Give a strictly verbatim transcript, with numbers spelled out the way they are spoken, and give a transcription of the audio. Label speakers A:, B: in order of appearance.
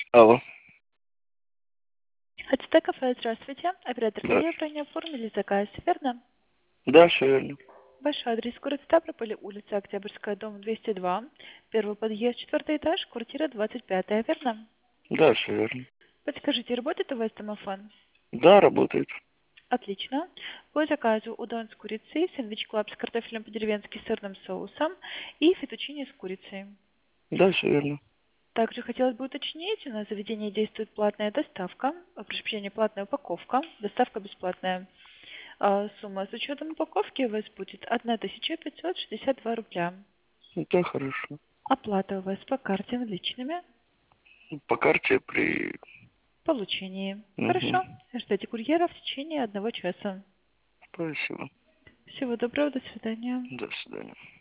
A: Алло.
B: АТТ кафе, здравствуйте. Оператор
A: Да.
B: Илья, ранее оформили заказ, верно?
A: Да, все верно.
B: Ваш адрес: город Ставрополь, улица Октябрьская, дом двести два, первый подъезд, четвертый этаж, квартира двадцать пять, верно?
A: Да, все верно.
B: Подскажите, работает у вас домофон?
A: Да, работает.
B: Отлично. По заказу удон с курицей, сэндвич клаб с картофелем по-деревенски с сырным соусом и фетучини с курицей.
A: Да, все верно.
B: Также хотелось бы уточнить, у нас в заведении действует платная доставка, а, прошу прощения, платная упаковка, доставка бесплатная. А, сумма с учетом упаковки у вас будет тысяча пятьсот шестьдесят два рубля.
A: Это хорошо.
B: Оплата у вас по карте наличными.
A: По карте при...
B: Получение.
A: Угу.
B: Хорошо. Ждите курьера в течение одного часа.
A: Спасибо.
B: Всего доброго, до свидания.
A: До свидания.